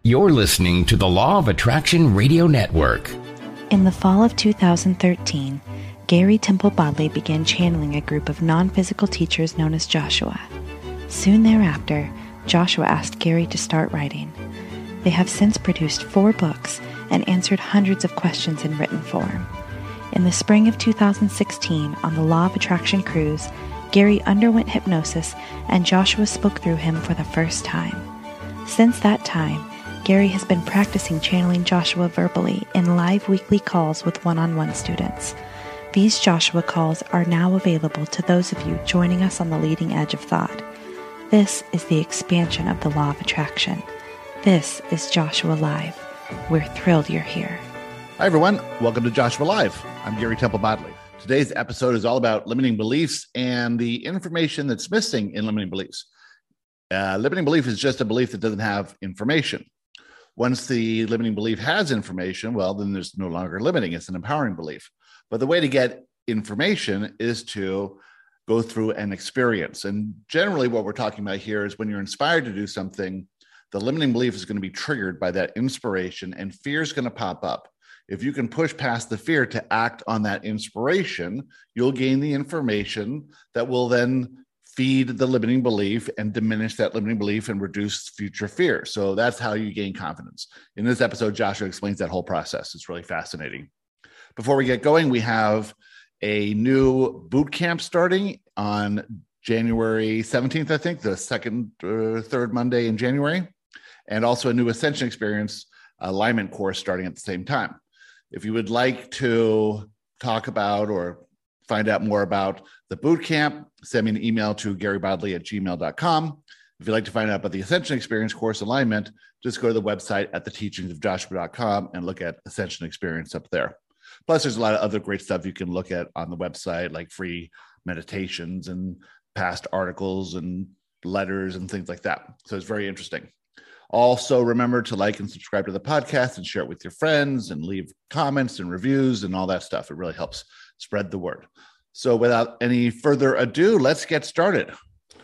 You're listening to the Law of Attraction Radio Network. In the fall of 2013, Gary Temple Bodley began channeling a group of non-physical teachers known as Joshua. Soon thereafter, Joshua asked Gary to start writing. They have since produced 4 books and answered hundreds of questions in written form. In the spring of 2016, on the Law of Attraction cruise, Gary underwent hypnosis and Joshua spoke through him for the first time. Since that time, Gary has been practicing channeling Joshua verbally in live weekly calls with one-on-one students. These Joshua calls are now available to those of you joining us on the leading edge of thought. This is the expansion of the Law of Attraction. This is Joshua Live. We're thrilled you're here. Hi, everyone. Welcome to Joshua Live. I'm Gary Temple Bodley. Today's episode is all about limiting beliefs and the information that's missing in limiting beliefs. Limiting belief is just a belief that doesn't have information. Once the limiting belief has information, well, then there's no longer limiting. It's an empowering belief. But the way to get information is to go through an experience. And generally what we're talking about here is when you're inspired to do something, the limiting belief is going to be triggered by that inspiration and fear is going to pop up. If you can push past the fear to act on that inspiration, you'll gain the information that will then feed the limiting belief and diminish that limiting belief and reduce future fear. So that's how you gain confidence. In this episode, Joshua explains that whole process. It's really fascinating. Before we get going, we have a new boot camp starting on January 17th, I think, the second or third Monday in January, and also a new Ascension Experience alignment course starting at the same time. If you would like to talk about or find out more about the boot camp, send me an email to garybodley@gmail.com. If you'd like to find out about the Ascension Experience course alignment, just go to the website at theteachingsofjoshua.com and look at Ascension Experience up there. Plus, there's a lot of other great stuff you can look at on the website, like free meditations and past articles and letters and things like that. So it's very interesting. Also, remember to like and subscribe to the podcast and share it with your friends and leave comments and reviews and all that stuff. It really helps spread the word. So without any further ado, let's get started.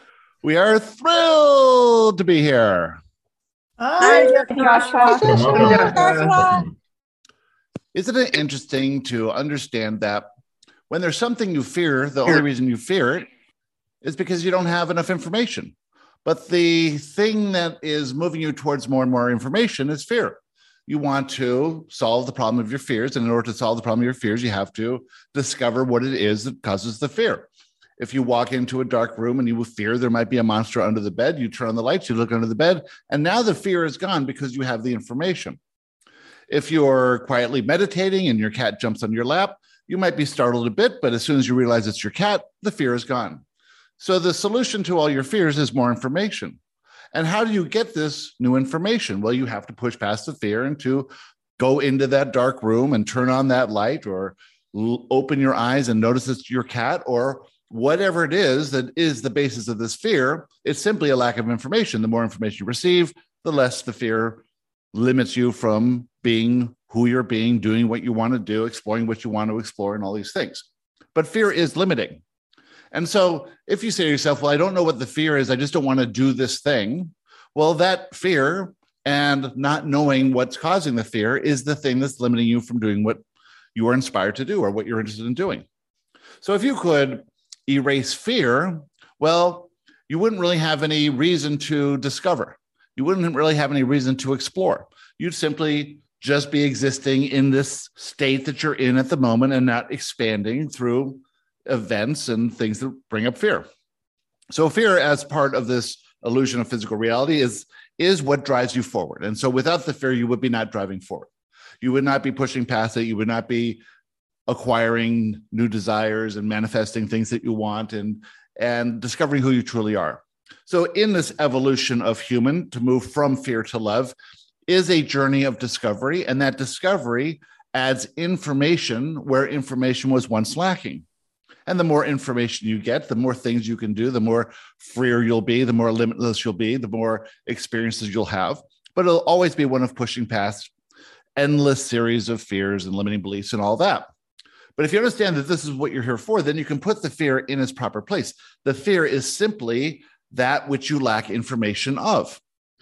We are thrilled to be here. Hi, Joshua. Isn't it interesting to understand that when there's something you fear, the only reason you fear it is because you don't have enough information. But the thing that is moving you towards more and more information is fear. You want to solve the problem of your fears. And in order to solve the problem of your fears, you have to discover what it is that causes the fear. If you walk into a dark room and you fear there might be a monster under the bed, you turn on the lights, you look under the bed, and now the fear is gone because you have the information. If you're quietly meditating and your cat jumps on your lap, you might be startled a bit, but as soon as you realize it's your cat, the fear is gone. So the solution to all your fears is more information. And how do you get this new information? Well, you have to push past the fear and to go into that dark room and turn on that light or open your eyes and notice it's your cat or whatever it is that is the basis of this fear. It's simply a lack of information. The more information you receive, the less the fear limits you from being who you're being, doing what you want to do, exploring what you want to explore, and all these things. But fear is limiting. And so if you say to yourself, well, I don't know what the fear is, I just don't want to do this thing. Well, that fear and not knowing what's causing the fear is the thing that's limiting you from doing what you are inspired to do or what you're interested in doing. So if you could erase fear, well, you wouldn't really have any reason to discover. You wouldn't really have any reason to explore. You'd simply just be existing in this state that you're in at the moment and not expanding through events and things that bring up fear. So fear as part of this illusion of physical reality is what drives you forward. And so without the fear, you would be not driving forward. You would not be pushing past it. You would not be acquiring new desires and manifesting things that you want and discovering who you truly are. So in this evolution of human to move from fear to love is a journey of discovery. And that discovery adds information where information was once lacking. And the more information you get, the more things you can do, the more freer you'll be, the more limitless you'll be, the more experiences you'll have. But it'll always be one of pushing past endless series of fears and limiting beliefs and all that. But if you understand that this is what you're here for, then you can put the fear in its proper place. The fear is simply that which you lack information of.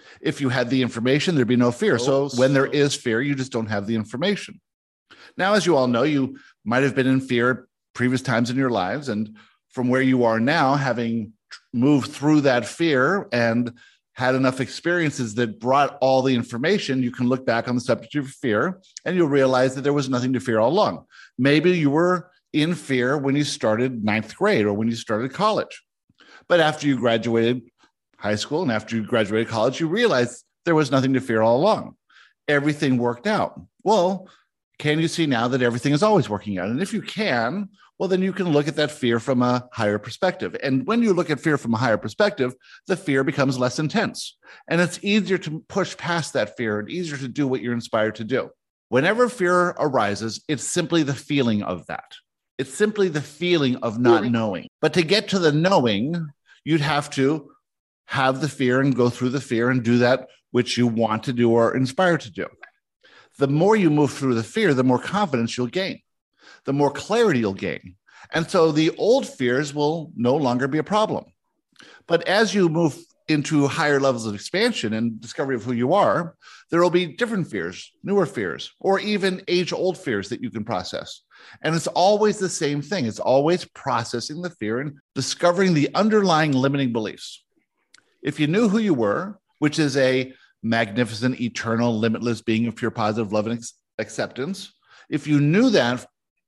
If you had the information, there'd be no fear. So when there is fear, you just don't have the information. Now, as you all know, you might have been in fear previous times in your lives. And from where you are now, having moved through that fear and had enough experiences that brought all the information, you can look back on the subject of fear and you'll realize that there was nothing to fear all along. Maybe you were in fear when you started ninth grade or when you started college. But after you graduated high school and after you graduated college, you realized there was nothing to fear all along. Everything worked out. Well, can you see now that everything is always working out? And if you can, well, then you can look at that fear from a higher perspective. And when you look at fear from a higher perspective, the fear becomes less intense. And it's easier to push past that fear and easier to do what you're inspired to do. Whenever fear arises, it's simply the feeling of that. It's simply the feeling of not knowing. But to get to the knowing, you'd have to have the fear and go through the fear and do that which you want to do or inspired to do. The more you move through the fear, the more confidence you'll gain, the more clarity you'll gain. And so the old fears will no longer be a problem. But as you move into higher levels of expansion and discovery of who you are, there will be different fears, newer fears, or even age-old fears that you can process. And it's always the same thing. It's always processing the fear and discovering the underlying limiting beliefs. If you knew who you were, which is a magnificent, eternal, limitless being of pure positive love and acceptance, if you knew that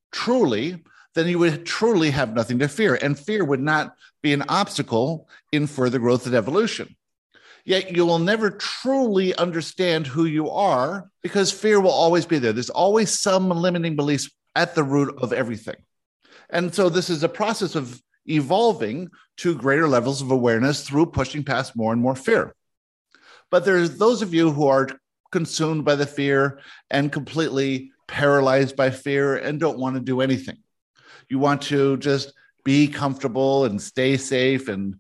truly, then you would truly have nothing to fear. And fear would not be an obstacle in further growth and evolution. Yet you will never truly understand who you are because fear will always be there. There's always some limiting beliefs at the root of everything. And so this is a process of evolving to greater levels of awareness through pushing past more and more fear. But there's those of you who are consumed by the fear and completely paralyzed by fear and don't want to do anything. You want to just be comfortable and stay safe and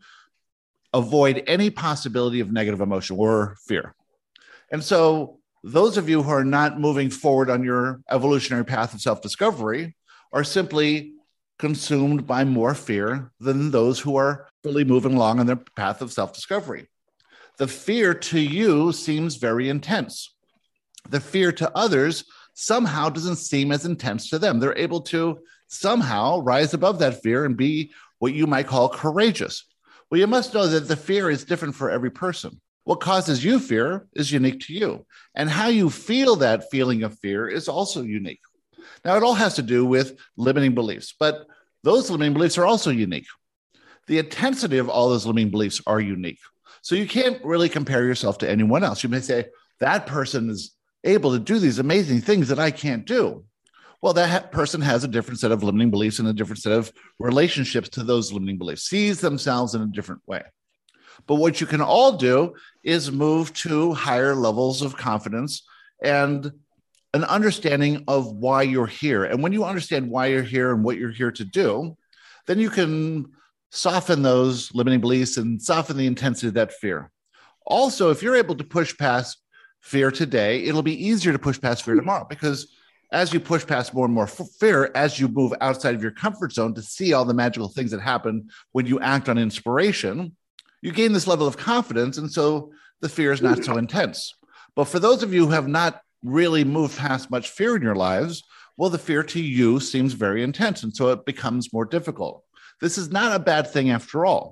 avoid any possibility of negative emotion or fear. And so those of you who are not moving forward on your evolutionary path of self-discovery are simply consumed by more fear than those who are fully moving along on their path of self-discovery. The fear to you seems very intense. The fear to others somehow doesn't seem as intense to them. They're able to somehow rise above that fear and be what you might call courageous. Well, you must know that the fear is different for every person. What causes you fear is unique to you. And how you feel that feeling of fear is also unique. Now, it all has to do with limiting beliefs, but those limiting beliefs are also unique. The intensity of all those limiting beliefs are unique. So you can't really compare yourself to anyone else. You may say, that person is able to do these amazing things that I can't do. Well, that person has a different set of limiting beliefs and a different set of relationships to those limiting beliefs, sees themselves in a different way. But what you can all do is move to higher levels of confidence and an understanding of why you're here. And when you understand why you're here and what you're here to do, then you can soften those limiting beliefs and soften the intensity of that fear. Also, if you're able to push past fear today, it'll be easier to push past fear tomorrow, because as you push past more and more fear, as you move outside of your comfort zone to see all the magical things that happen when you act on inspiration, you gain this level of confidence. And so the fear is not so intense. But for those of you who have not really moved past much fear in your lives, well, the fear to you seems very intense. And so it becomes more difficult. This is not a bad thing after all.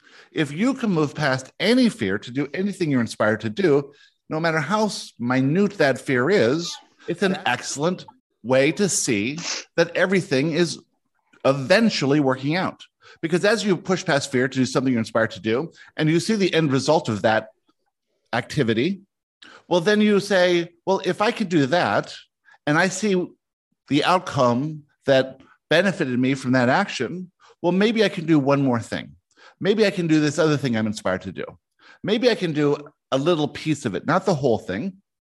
If you can move past any fear to do anything you're inspired to do, no matter how minute that fear is, it's an excellent way to see that everything is eventually working out. Because as you push past fear to do something you're inspired to do, and you see the end result of that activity, well, then you say, well, if I could do that, and I see the outcome that benefited me from that action, well, maybe I can do one more thing. Maybe I can do this other thing I'm inspired to do. Maybe I can do a little piece of it, not the whole thing,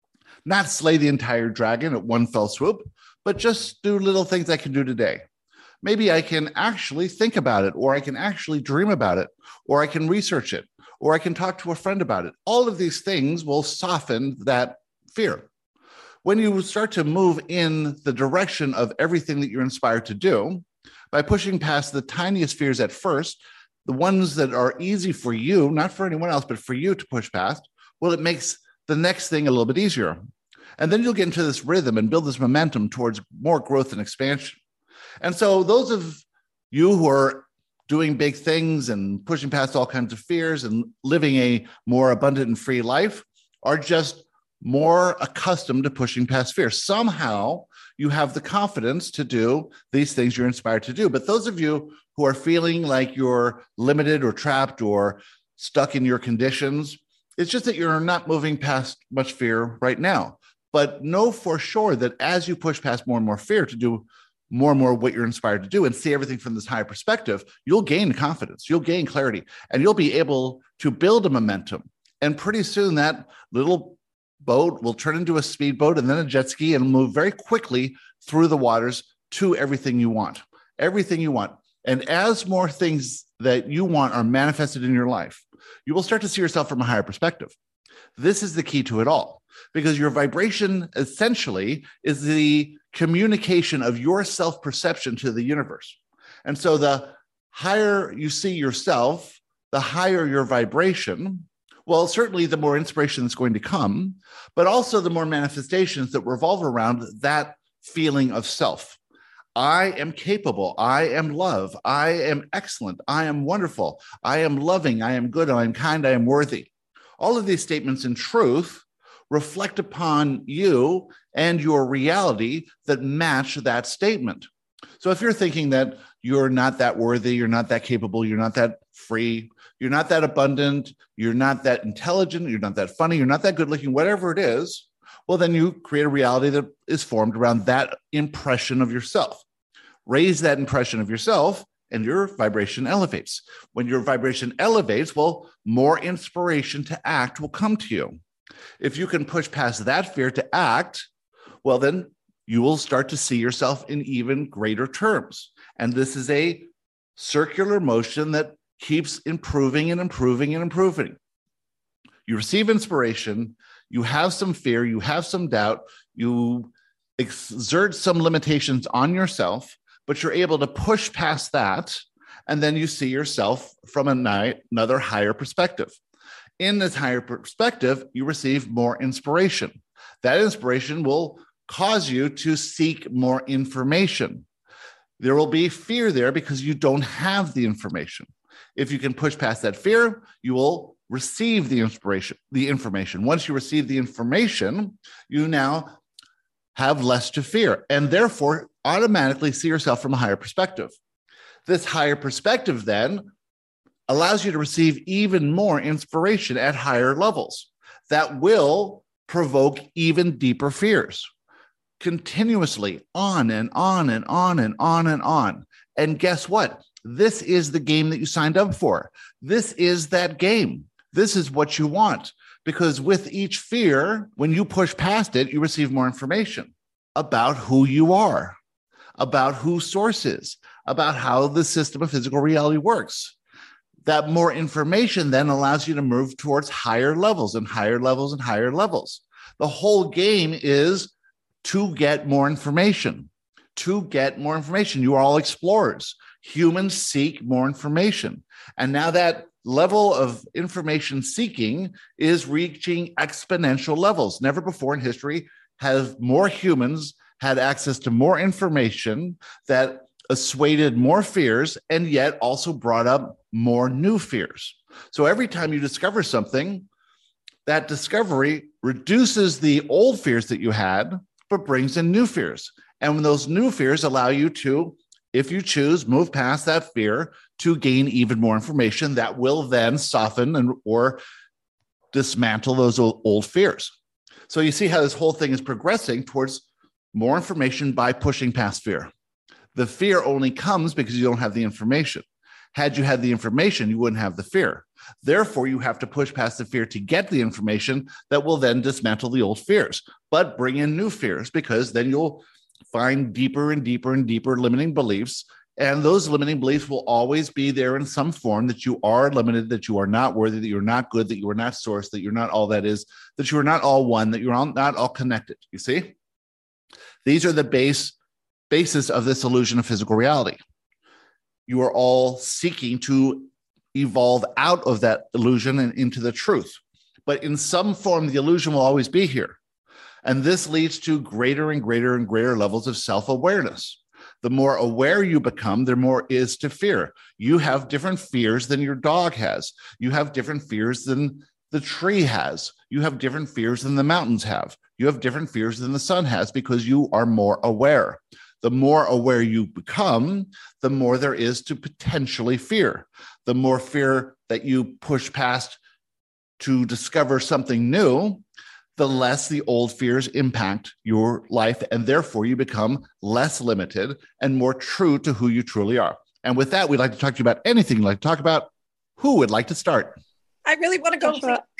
not slay the entire dragon at one fell swoop, but just do little things I can do today. Maybe I can actually think about it, or I can actually dream about it, or I can research it, or I can talk to a friend about it. All of these things will soften that fear. When you start to move in the direction of everything that you're inspired to do, by pushing past the tiniest fears at first, the ones that are easy for you, not for anyone else, but for you to push past, well, it makes the next thing a little bit easier. And then you'll get into this rhythm and build this momentum towards more growth and expansion. And so those of you who are doing big things and pushing past all kinds of fears and living a more abundant and free life are just more accustomed to pushing past fear. Somehow you have the confidence to do these things you're inspired to do. But those of you who are feeling like you're limited or trapped or stuck in your conditions, it's just that you're not moving past much fear right now. But know for sure that as you push past more and more fear to do more and more what you're inspired to do and see everything from this higher perspective, you'll gain confidence, you'll gain clarity, and you'll be able to build a momentum. And pretty soon that little boat will turn into a speedboat and then a jet ski and move very quickly through the waters to everything you want, everything you want. And as more things that you want are manifested in your life, you will start to see yourself from a higher perspective. This is the key to it all, because your vibration essentially is the communication of your self-perception to the universe. And so the higher you see yourself, the higher your vibration. Well, certainly the more inspiration that's going to come, but also the more manifestations that revolve around that feeling of self. I am capable. I am love. I am excellent. I am wonderful. I am loving. I am good. I am kind. I am worthy. All of these statements in truth reflect upon you and your reality that match that statement. So if you're thinking that you're not that worthy, you're not that capable, you're not that free, you're not that abundant, you're not that intelligent, you're not that funny, you're not that good looking, whatever it is, well, then you create a reality that is formed around that impression of yourself. Raise that impression of yourself and your vibration elevates. When your vibration elevates, well, more inspiration to act will come to you. If you can push past that fear to act, well, then you will start to see yourself in even greater terms. And this is a circular motion that keeps improving and improving and improving. You receive inspiration, you have some fear, you have some doubt, you exert some limitations on yourself, but you're able to push past that, and then you see yourself from another higher perspective. In this higher perspective, you receive more inspiration. That inspiration will cause you to seek more information. There will be fear there because you don't have the information. If you can push past that fear, you will receive the information. Once you receive the information, you now have less to fear, and therefore automatically see yourself from a higher perspective. This higher perspective then allows you to receive even more inspiration at higher levels that will provoke even deeper fears continuously on and on and on and on and on. And guess what? This is the game that you signed up for. This is that game. This is what you want. Because with each fear, when you push past it, you receive more information about who you are, about who source is, about how the system of physical reality works. That more information then allows you to move towards higher levels and higher levels and higher levels. The whole game is to get more information, to get more information. You are all explorers. Humans seek more information. And now that level of information seeking is reaching exponential levels. Never before in history have more humans had access to more information that assuaded more fears and yet also brought up more new fears. So every time you discover something, that discovery reduces the old fears that you had, but brings in new fears. And when those new fears allow you to, if you choose, move past that fear to gain even more information that will then soften or dismantle those old fears. So you see how this whole thing is progressing towards more information by pushing past fear. The fear only comes because you don't have the information. Had you had the information, you wouldn't have the fear. Therefore, you have to push past the fear to get the information that will then dismantle the old fears, but bring in new fears, because then you'll find deeper and deeper and deeper limiting beliefs. And those limiting beliefs will always be there in some form, that you are limited, that you are not worthy, that you're not good, that you are not source, that you're not all that is, that you are not all one, that you're not all connected. You see? These are the basis of this illusion of physical reality. You are all seeking to evolve out of that illusion and into the truth. but in some form, the illusion will always be here. And this leads to greater and greater and greater levels of self-awareness. The more aware you become, the more is to fear. You have different fears than your dog has. You have different fears than the tree has. You have different fears than the mountains have. You have different fears than the sun has because you are more aware. The more aware you become, the more there is to potentially fear. The more fear that you push past to discover something new, the less the old fears impact your life, and therefore you become less limited and more true to who you truly are. And with that, we'd like to talk to you about anything you'd like to talk about. Who would like to start? I really want to go.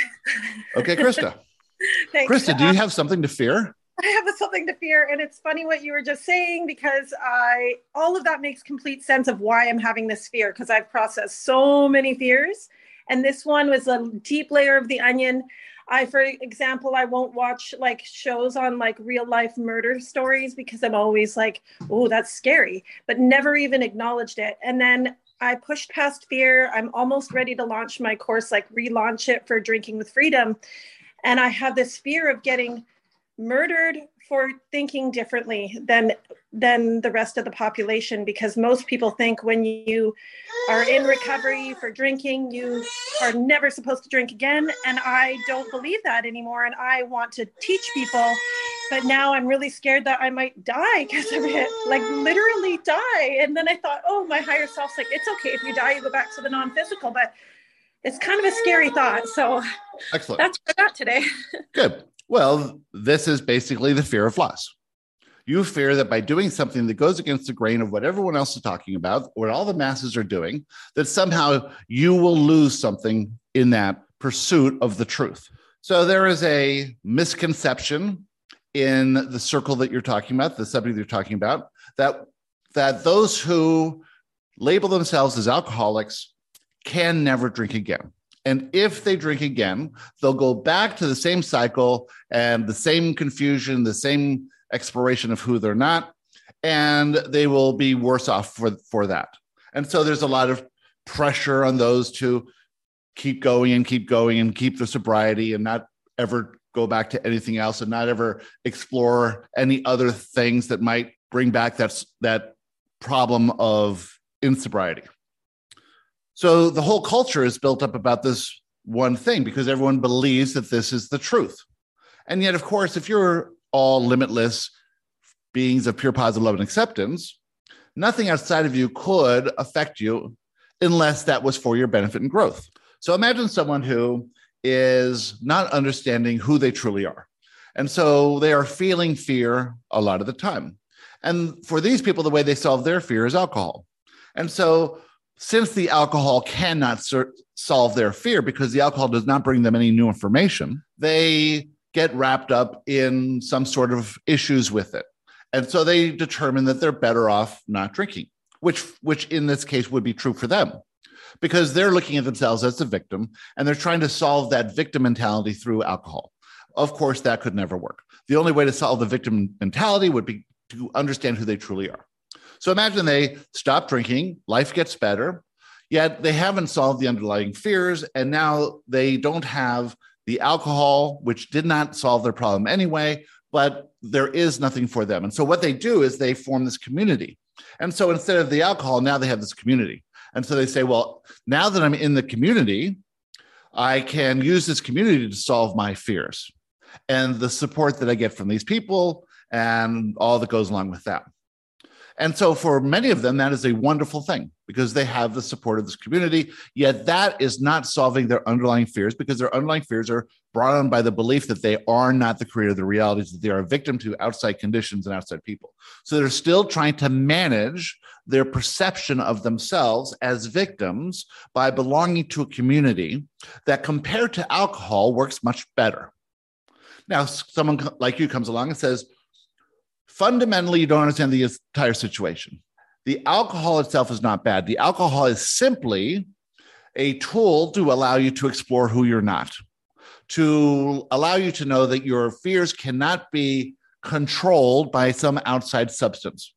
Okay, Krista. Thanks. Krista, do you have something to fear? I have something to fear. And it's funny what you were just saying, because all of that makes complete sense of why I'm having this fear, because I've processed so many fears. And this one was a deep layer of the onion. For example, I won't watch like shows on like real life murder stories because I'm always like, oh, that's scary, but never even acknowledged it. And then I pushed past fear. I'm almost ready to launch my course, like relaunch it for Drinking with Freedom. And I have this fear of getting murdered for thinking differently than the rest of the population, because most people think when you are in recovery for drinking, you are never supposed to drink again. And I don't believe that anymore. And I want to teach people, but now I'm really scared that I might die because of it, like literally die. And then I thought, oh, my higher self's like, it's okay if you die, you go back to the non-physical, but it's kind of a scary thought. So excellent. That's what I got today. Good. Well, this is basically the fear of loss. You fear that by doing something that goes against the grain of what everyone else is talking about, what all the masses are doing, that somehow you will lose something in that pursuit of the truth. So there is a misconception in the circle that you're talking about, the subject you're talking about, that those who label themselves as alcoholics can never drink again. And if they drink again, they'll go back to the same cycle and the same confusion, the same exploration of who they're not, and they will be worse off for that. And so there's a lot of pressure on those to keep going and keep going and keep the sobriety and not ever go back to anything else and not ever explore any other things that might bring back that problem of insobriety. So the whole culture is built up about this one thing because everyone believes that this is the truth. And yet, of course, if you're all limitless beings of pure positive love and acceptance, nothing outside of you could affect you unless that was for your benefit and growth. So imagine someone who is not understanding who they truly are. And so they are feeling fear a lot of the time. And for these people, the way they solve their fear is alcohol. And so since the alcohol cannot solve their fear because the alcohol does not bring them any new information, they get wrapped up in some sort of issues with it. And so they determine that they're better off not drinking, which in this case would be true for them because they're looking at themselves as a victim and they're trying to solve that victim mentality through alcohol. Of course, that could never work. The only way to solve the victim mentality would be to understand who they truly are. So imagine they stop drinking, life gets better, yet they haven't solved the underlying fears, and now they don't have the alcohol, which did not solve their problem anyway, but there is nothing for them. And so what they do is they form this community. And so instead of the alcohol, now they have this community. And so they say, well, now that I'm in the community, I can use this community to solve my fears and the support that I get from these people and all that goes along with that. And so for many of them, that is a wonderful thing because they have the support of this community, yet that is not solving their underlying fears because their underlying fears are brought on by the belief that they are not the creator of the realities, that they are a victim to outside conditions and outside people. So they're still trying to manage their perception of themselves as victims by belonging to a community that compared to alcohol works much better. Now, someone like you comes along and says, fundamentally, you don't understand the entire situation. The alcohol itself is not bad. The alcohol is simply a tool to allow you to explore who you're not, to allow you to know that your fears cannot be controlled by some outside substance.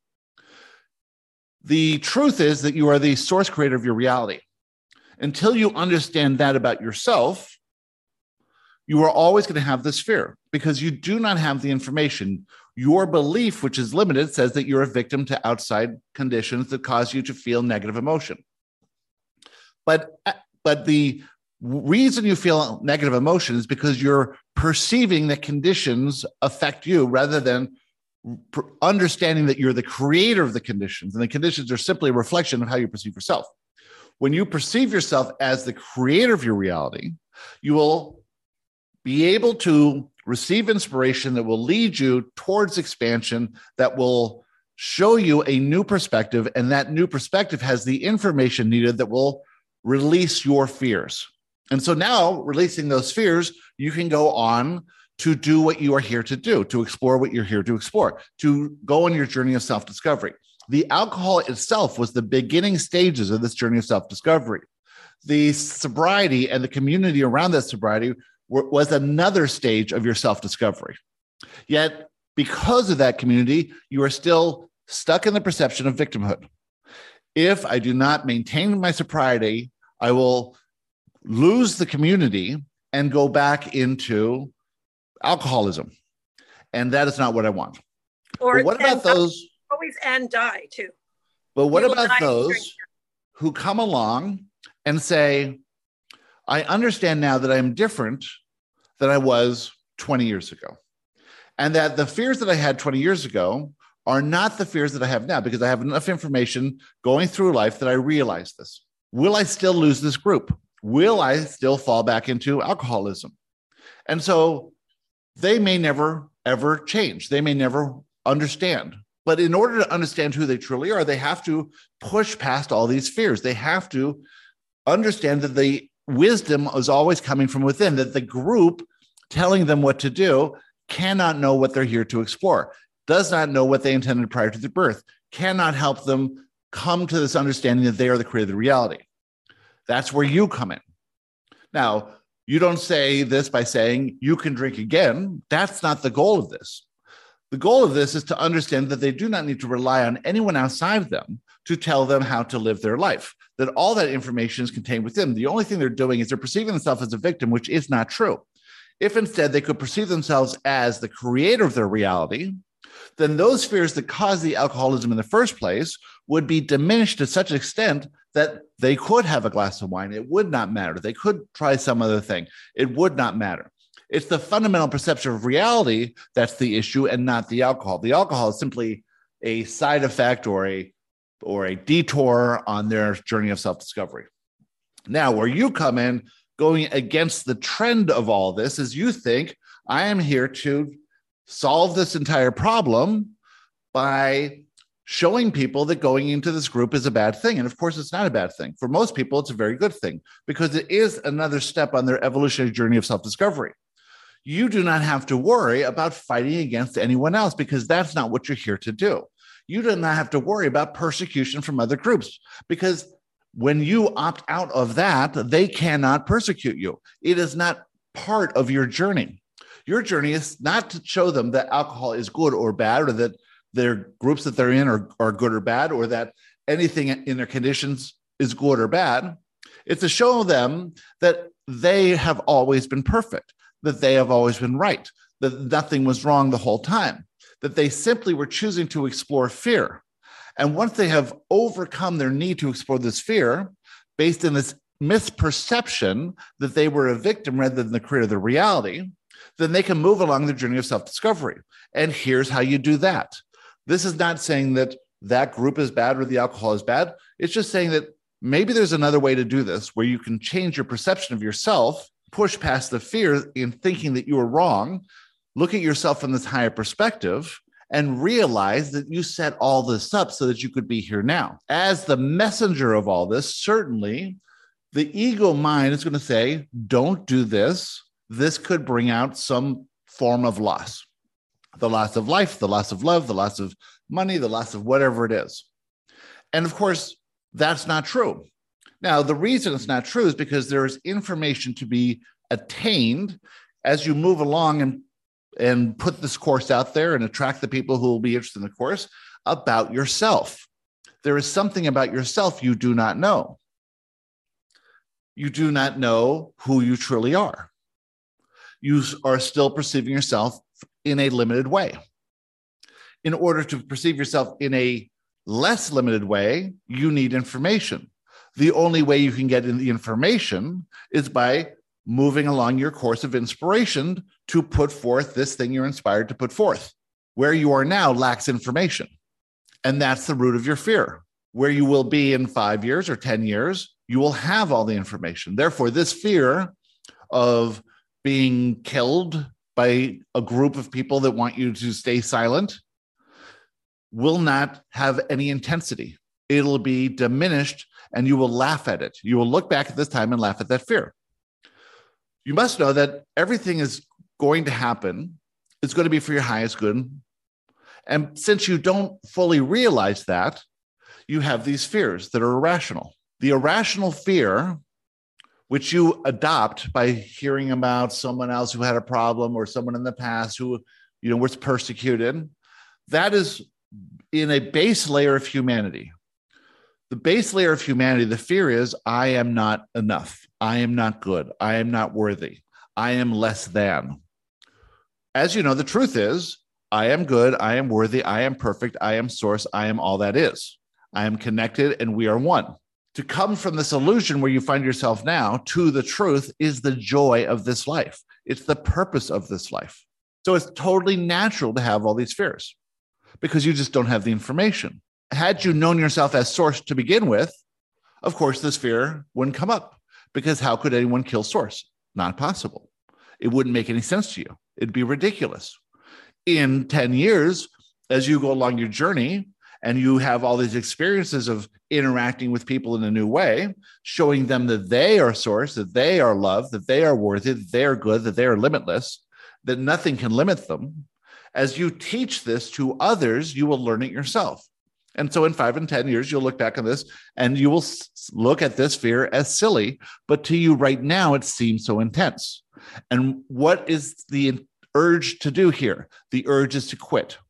The truth is that you are the source creator of your reality. Until you understand that about yourself, you are always going to have this fear because you do not have the information. Your belief, which is limited, says that you're a victim to outside conditions that cause you to feel negative emotion. But the reason you feel negative emotion is because you're perceiving that conditions affect you rather than understanding that you're the creator of the conditions, and the conditions are simply a reflection of how you perceive yourself. When you perceive yourself as the creator of your reality, you will be able to receive inspiration that will lead you towards expansion, that will show you a new perspective, and that new perspective has the information needed that will release your fears. And so now, releasing those fears, you can go on to do what you are here to do, to explore what you're here to explore, to go on your journey of self-discovery. The alcohol itself was the beginning stages of this journey of self-discovery. The sobriety and the community around that sobriety was another stage of your self-discovery. Yet, because of that community, you are still stuck in the perception of victimhood. If I do not maintain my sobriety, I will lose the community and go back into alcoholism. And that is not what I want. Or but what about those? Always and die too. But what about those who come along and say, I understand now that I'm different than I was 20 years ago. And that the fears that I had 20 years ago are not the fears that I have now, because I have enough information going through life that I realize this. Will I still lose this group? Will I still fall back into alcoholism? And so they may never, ever change. They may never understand. But in order to understand who they truly are, they have to push past all these fears. They have to understand that the wisdom is always coming from within, that the group telling them what to do cannot know what they're here to explore, does not know what they intended prior to their birth, cannot help them come to this understanding that they are the creator of the reality. That's where you come in. Now, you don't say this by saying you can drink again. That's not the goal of this. The goal of this is to understand that they do not need to rely on anyone outside of them to tell them how to live their life, that all that information is contained within. The only thing they're doing is they're perceiving themselves as a victim, which is not true. If instead they could perceive themselves as the creator of their reality, then those fears that caused the alcoholism in the first place would be diminished to such an extent that they could have a glass of wine. It would not matter. They could try some other thing. It would not matter. It's the fundamental perception of reality that's the issue and not the alcohol. The alcohol is simply a side effect or a detour on their journey of self-discovery. Now, where you come in, going against the trend of all this, is you think, I am here to solve this entire problem by showing people that going into this group is a bad thing. And of course, it's not a bad thing. For most people, it's a very good thing because it is another step on their evolutionary journey of self-discovery. You do not have to worry about fighting against anyone else because that's not what you're here to do. You do not have to worry about persecution from other groups because when you opt out of that, they cannot persecute you. It is not part of your journey. Your journey is not to show them that alcohol is good or bad, or that their groups that they're in are good or bad, or that anything in their conditions is good or bad. It's to show them that they have always been perfect, that they have always been right, that nothing was wrong the whole time, that they simply were choosing to explore fear. And once they have overcome their need to explore this fear, based on this misperception that they were a victim rather than the creator of the reality, then they can move along the journey of self-discovery. And here's how you do that. This is not saying that that group is bad or the alcohol is bad. It's just saying that maybe there's another way to do this where you can change your perception of yourself, push past the fear in thinking that you are wrong, look at yourself from this higher perspective, and realize that you set all this up so that you could be here now. As the messenger of all this, certainly the ego mind is going to say, don't do this. This could bring out some form of loss. The loss of life, the loss of love, the loss of money, the loss of whatever it is. And of course, that's not true. Now, the reason it's not true is because there is information to be attained as you move along and put this course out there and attract the people who will be interested in the course about yourself. There is something about yourself you do not know. You do not know who you truly are. you are still perceiving yourself in a limited way. In order to perceive yourself in a less limited way, you need information. The only way you can get in the information is by moving along your course of inspiration to put forth this thing you're inspired to put forth. Where you are now lacks information. And that's the root of your fear. Where you will be in 5 years or 10 years, you will have all the information. Therefore, this fear of being killed by a group of people that want you to stay silent will not have any intensity. It'll be diminished and you will laugh at it. You will look back at this time and laugh at that fear. You must know that everything is going to happen. It's going to be for your highest good. And since you don't fully realize that, you have these fears that are irrational. The irrational fear, which you adopt by hearing about someone else who had a problem or someone in the past who, was persecuted, that is in a base layer of humanity. The base layer of humanity, the fear is, I am not enough. I am not good. I am not worthy. I am less than. As you know, the truth is, I am good. I am worthy. I am perfect. I am source. I am all that is. I am connected and we are one. To come from this illusion where you find yourself now to the truth is the joy of this life. It's the purpose of this life. So it's totally natural to have all these fears because you just don't have the information. Had you known yourself as source to begin with, of course, this fear wouldn't come up because how could anyone kill source? Not possible. It wouldn't make any sense to you. It'd be ridiculous. In 10 years, as you go along your journey and you have all these experiences of interacting with people in a new way, showing them that they are source, that they are love, that they are worthy, that they are good, that they are limitless, that nothing can limit them. As you teach this to others, you will learn it yourself. And so in 5 and 10 years, you'll look back on this and you will look at this fear as silly, but to you right now, it seems so intense. And what is the urge to do here? The urge is to quit.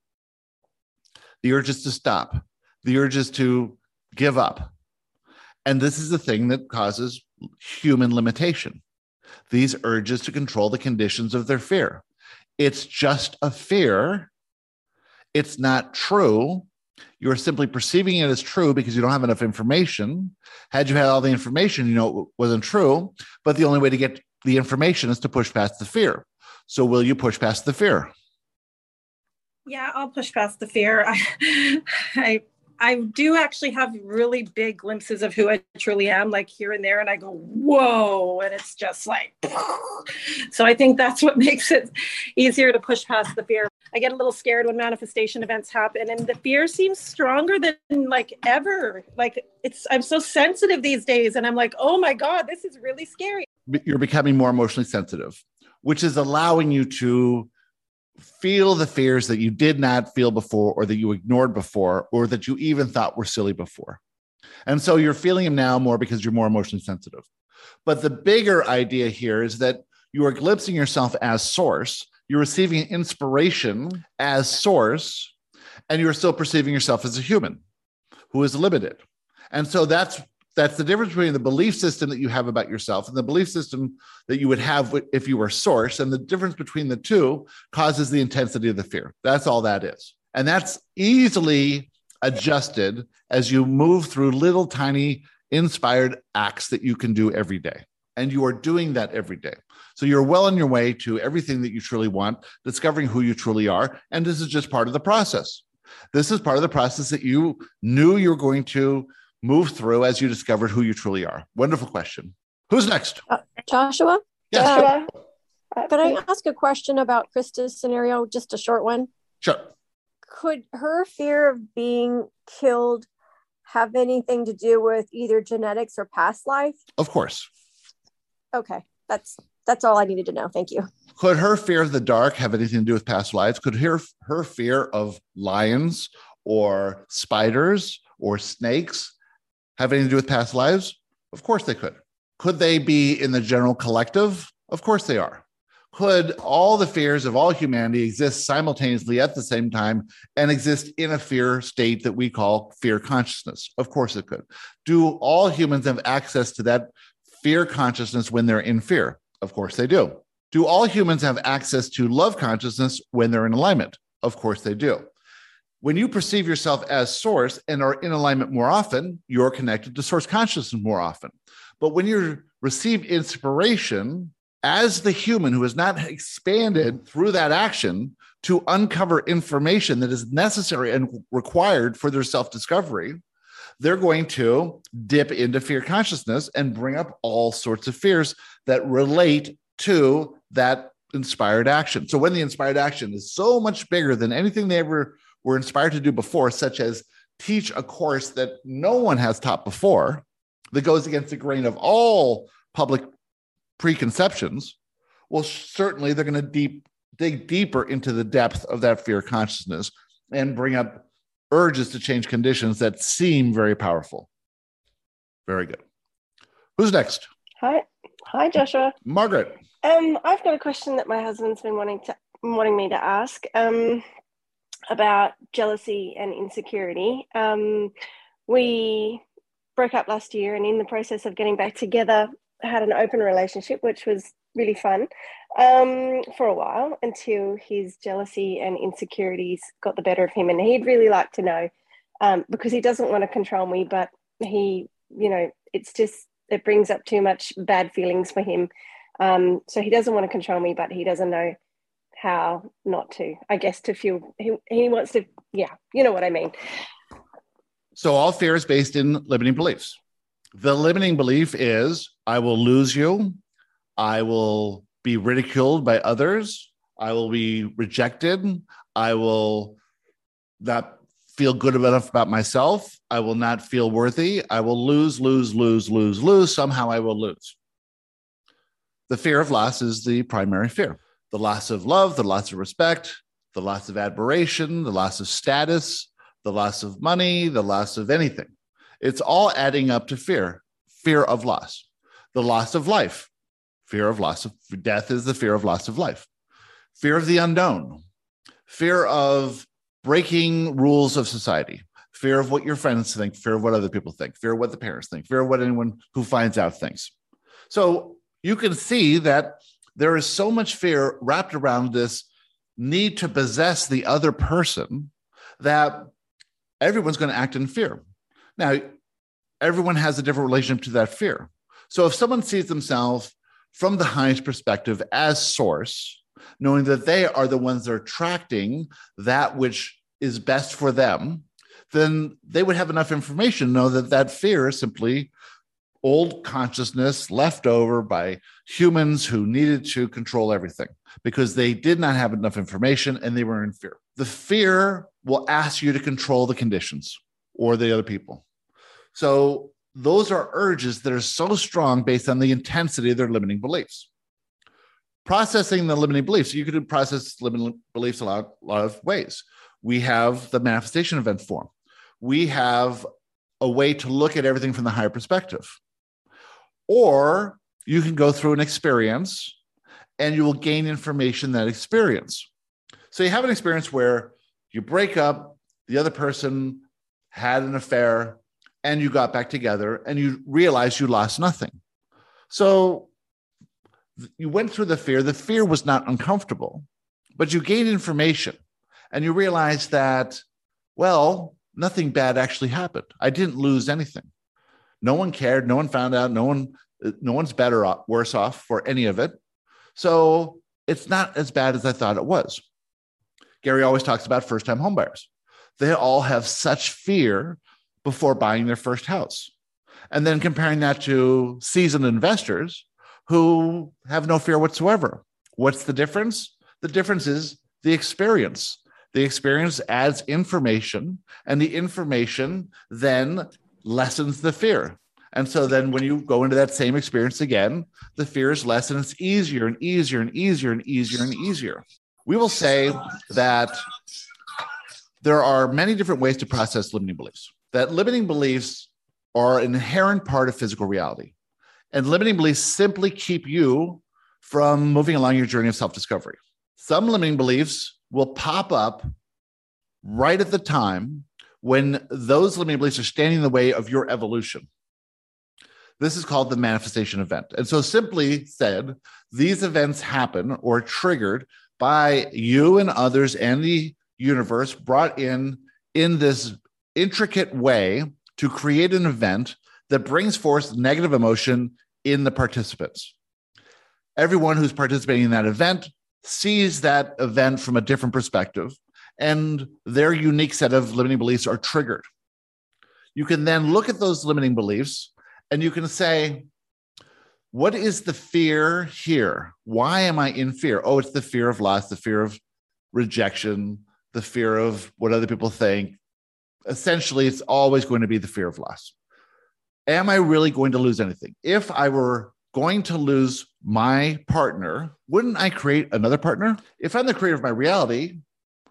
The urge is to stop. The urge is to give up. And this is the thing that causes human limitation. These urges to control the conditions of their fear. It's just a fear. It's not true. You're simply perceiving it as true because you don't have enough information. Had you had all the information, it wasn't true. But the only way to get the information is to push past the fear. So will you push past the fear? Yeah, I'll push past the fear. I do actually have really big glimpses of who I truly am, like here and there, and I go, whoa, and it's just like, so I think that's what makes it easier to push past the fear. I get a little scared when manifestation events happen, and the fear seems stronger than like ever. Like I'm so sensitive these days, and I'm like, oh my God, this is really scary. You're becoming more emotionally sensitive, which is allowing you to feel the fears that you did not feel before, or that you ignored before, or that you even thought were silly before. And so you're feeling them now more because you're more emotionally sensitive. But the bigger idea here is that you are glimpsing yourself as source. You're receiving inspiration as source, and you're still perceiving yourself as a human who is limited. And so that's the difference between the belief system that you have about yourself and the belief system that you would have if you were source. And the difference between the two causes the intensity of the fear. That's all that is. And that's easily adjusted as you move through little tiny inspired acts that you can do every day. And you are doing that every day. So you're well on your way to everything that you truly want, discovering who you truly are. And this is just part of the process. This is part of the process that you knew you were going to move through as you discovered who you truly are. Wonderful question. Who's next? Joshua? Yes. Could I ask a question about Krista's scenario? Just a short one. Sure. Could her fear of being killed have anything to do with either genetics or past life? Of course. Okay. That's all I needed to know. Thank you. Could her fear of the dark have anything to do with past lives? Could her fear of lions or spiders or snakes have anything to do with past lives? Of course they could. Could they be in the general collective? Of course they are. Could all the fears of all humanity exist simultaneously at the same time and exist in a fear state that we call fear consciousness? Of course it could. Do all humans have access to that fear consciousness when they're in fear? Of course they do. Do all humans have access to love consciousness when they're in alignment? Of course they do. When you perceive yourself as source and are in alignment more often, you're connected to source consciousness more often. But when you receive inspiration as the human who has not expanded through that action to uncover information that is necessary and required for their self-discovery, they're going to dip into fear consciousness and bring up all sorts of fears that relate to that inspired action. So when the inspired action is so much bigger than anything they ever were inspired to do before, such as teach a course that no one has taught before, that goes against the grain of all public preconceptions, well, certainly they're going to dig deeper into the depth of that fear consciousness and bring up urges to change conditions that seem very powerful. Very good. Who's next? Hi, Joshua. Margaret. I've got a question that my husband's been wanting me to ask about jealousy and insecurity. We broke up last year, and in the process of getting back together, had an open relationship, which was really fun for a while, until his jealousy and insecurities got the better of him. And he'd really like to know, because he doesn't want to control me, but he, it brings up too much bad feelings for him. So he doesn't want to control me, but he doesn't know how not to, I guess, to feel, he wants to, yeah, you know what I mean. So all fear is based in limiting beliefs. The limiting belief is, I will lose you. I will be ridiculed by others. I will be rejected. I will not feel good enough about myself. I will not feel worthy. I will lose. Somehow I will lose. The fear of loss is the primary fear. The loss of love, the loss of respect, the loss of admiration, the loss of status, the loss of money, the loss of anything. It's all adding up to fear of loss. The loss of life, fear of loss of death is the fear of loss of life. Fear of the unknown, fear of breaking rules of society, fear of what your friends think, fear of what other people think, fear of what the parents think, fear of what anyone who finds out thinks. So you can see that there is so much fear wrapped around this need to possess the other person that everyone's going to act in fear. Now, everyone has a different relationship to that fear. So if someone sees themselves from the highest perspective as source, knowing that they are the ones that are attracting that which is best for them, then they would have enough information to know that that fear is simply old consciousness left over by humans who needed to control everything because they did not have enough information and they were in fear. The fear will ask you to control the conditions or the other people. So those are urges that are so strong based on the intensity of their limiting beliefs. Processing the limiting beliefs, you could process limiting beliefs a lot of ways. We have the manifestation event form. We have a way to look at everything from the higher perspective. Or you can go through an experience and you will gain information in that experience. So you have an experience where you break up, the other person had an affair, and you got back together and you realized you lost nothing. So you went through the fear. The fear was not uncomfortable, but you gained information and you realized that, well, nothing bad actually happened. I didn't lose anything. No one cared. No one found out. No one's better off, worse off for any of it. So it's not as bad as I thought it was. Gary always talks about first-time homebuyers. They all have such fear before buying their first house. And then comparing that to seasoned investors who have no fear whatsoever. What's the difference? The difference is the experience. The experience adds information, and the information then lessens the fear. And so then when you go into that same experience again, the fear is less and it's easier and easier and easier and easier and easier. We will say that there are many different ways to process limiting beliefs. That limiting beliefs are an inherent part of physical reality. And limiting beliefs simply keep you from moving along your journey of self-discovery. Some limiting beliefs will pop up right at the time when those limiting beliefs are standing in the way of your evolution. This is called the manifestation event. And so simply said, these events happen or triggered by you and others and the universe brought in this intricate way to create an event that brings forth negative emotion in the participants. Everyone who's participating in that event sees that event from a different perspective, and their unique set of limiting beliefs are triggered. You can then look at those limiting beliefs and you can say, what is the fear here? Why am I in fear? Oh, it's the fear of loss, the fear of rejection, the fear of what other people think. Essentially, it's always going to be the fear of loss. Am I really going to lose anything? If I were going to lose my partner, wouldn't I create another partner? If I'm the creator of my reality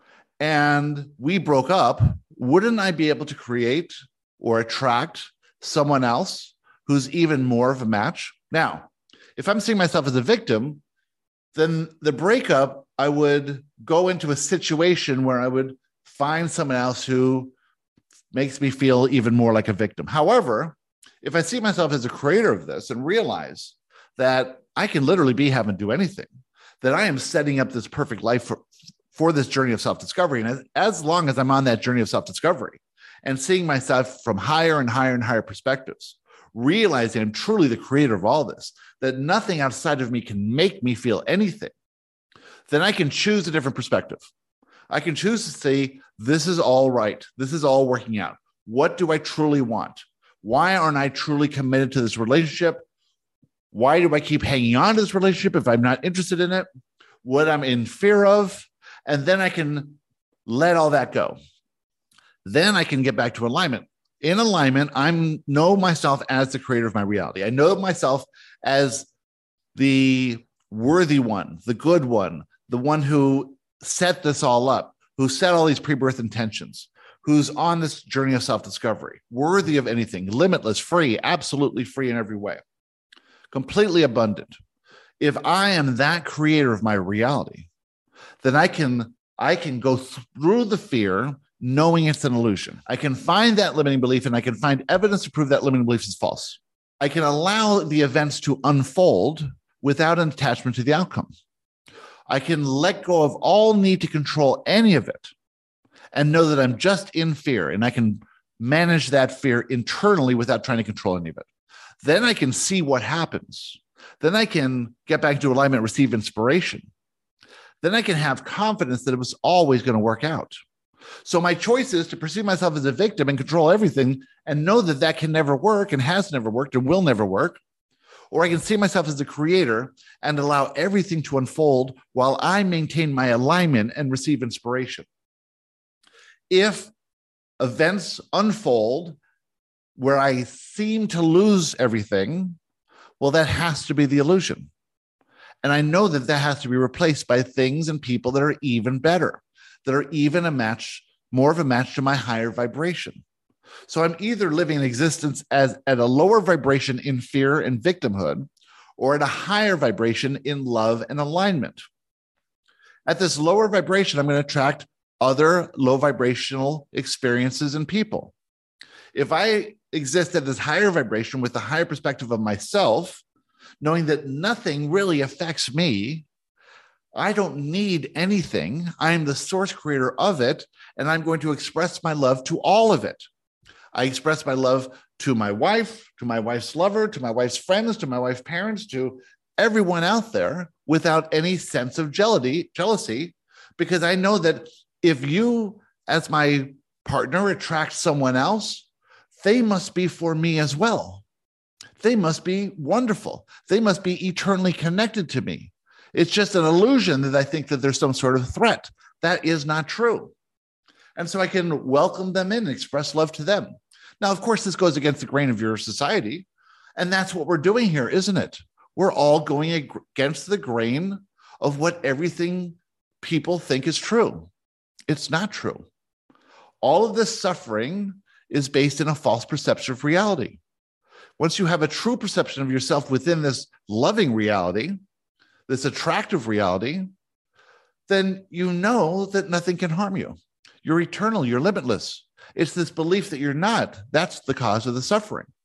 and we broke up, wouldn't I be able to create or attract someone else who's even more of a match? Now, if I'm seeing myself as a victim, then the breakup, I would go into a situation where I would find someone else who makes me feel even more like a victim. However, if I see myself as a creator of this and realize that I can literally be having to do anything, that I am setting up this perfect life for this journey of self-discovery. And as long as I'm on that journey of self-discovery and seeing myself from higher and higher and higher perspectives, realizing I'm truly the creator of all this, that nothing outside of me can make me feel anything, then I can choose a different perspective. I can choose to say, this is all right. This is all working out. What do I truly want? Why aren't I truly committed to this relationship? Why do I keep hanging on to this relationship if I'm not interested in it? What I'm in fear of? And then I can let all that go. Then I can get back to alignment. In alignment, I know myself as the creator of my reality. I know myself as the worthy one, the good one, the one who set this all up, who set all these pre-birth intentions, who's on this journey of self-discovery, worthy of anything, limitless, free, absolutely free in every way, completely abundant. If I am that creator of my reality, then I can go through the fear knowing it's an illusion. I can find that limiting belief and I can find evidence to prove that limiting belief is false. I can allow the events to unfold without an attachment to the outcome. I can let go of all need to control any of it and know that I'm just in fear, and I can manage that fear internally without trying to control any of it. Then I can see what happens. Then I can get back to alignment, receive inspiration. Then I can have confidence that it was always going to work out. So my choice is to perceive myself as a victim and control everything and know that that can never work and has never worked and will never work. Or I can see myself as the creator and allow everything to unfold while I maintain my alignment and receive inspiration. If events unfold where I seem to lose everything, well, that has to be the illusion. And I know that that has to be replaced by things and people that are even better, that are even a match, more of a match to my higher vibration. So I'm either living an existence as at a lower vibration in fear and victimhood, or at a higher vibration in love and alignment. At this lower vibration, I'm going to attract other low vibrational experiences and people. If I exist at this higher vibration with a higher perspective of myself, knowing that nothing really affects me, I don't need anything. I'm the source creator of it, and I'm going to express my love to all of it. I express my love to my wife, to my wife's lover, to my wife's friends, to my wife's parents, to everyone out there without any sense of jealousy, because I know that if you, as my partner, attract someone else, they must be for me as well. They must be wonderful. They must be eternally connected to me. It's just an illusion that I think that there's some sort of threat. That is not true. And so I can welcome them in and express love to them. Now, of course, this goes against the grain of your society. And that's what we're doing here, isn't it? We're all going against the grain of what everything people think is true. It's not true. All of this suffering is based in a false perception of reality. Once you have a true perception of yourself within this loving reality, this attractive reality, then you know that nothing can harm you. You're eternal, you're limitless. It's this belief that you're not. That's the cause of the suffering.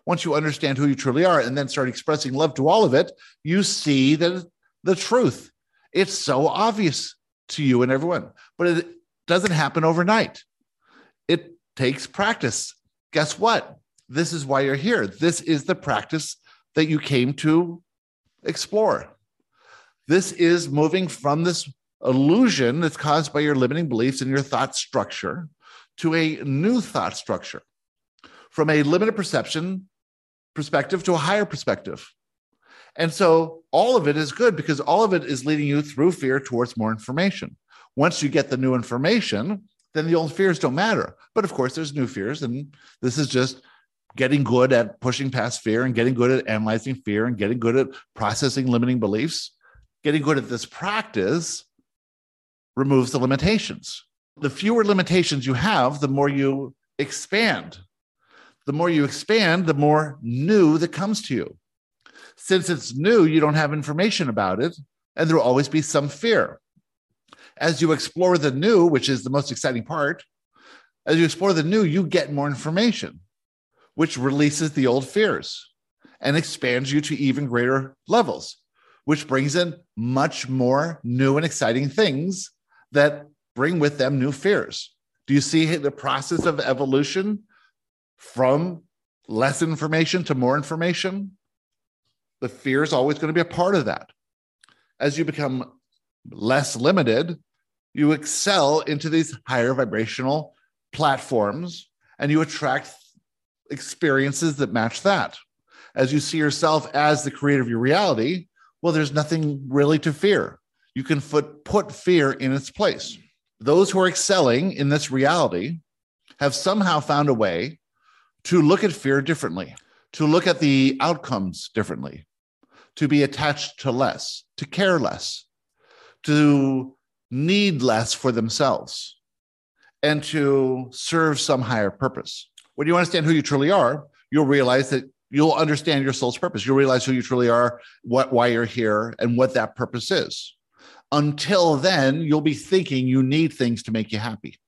Once you understand who you truly are and then start expressing love to all of it, you see the truth. It's so obvious to you and everyone, but it doesn't happen overnight. It takes practice. Guess what? This is why you're here. This is the practice that you came to explore. This is moving from this illusion that's caused by your limiting beliefs and your thought structure to a new thought structure, from a limited perspective to a higher perspective. And so all of it is good because all of it is leading you through fear towards more information. Once you get the new information, then the old fears don't matter. But of course, there's new fears. And this is just getting good at pushing past fear and getting good at analyzing fear and getting good at processing limiting beliefs. Getting good at this practice removes the limitations. The fewer limitations you have, the more you expand. The more you expand, the more new that comes to you. Since it's new, you don't have information about it, and there will always be some fear. As you explore the new, which is the most exciting part, as you explore the new, you get more information, which releases the old fears and expands you to even greater levels, which brings in much more new and exciting things that bring with them new fears. Do you see the process of evolution from less information to more information? The fear is always going to be a part of that. As you become less limited, you excel into these higher vibrational platforms and you attract experiences that match that. As you see yourself as the creator of your reality, well, there's nothing really to fear. You can put fear in its place. Those who are excelling in this reality have somehow found a way to look at fear differently, to look at the outcomes differently, to be attached to less, to care less, to need less for themselves, and to serve some higher purpose. When you understand who you truly are, you'll realize that you'll understand your soul's purpose. You'll realize who you truly are, why you're here, and what that purpose is. Until then, you'll be thinking you need things to make you happy.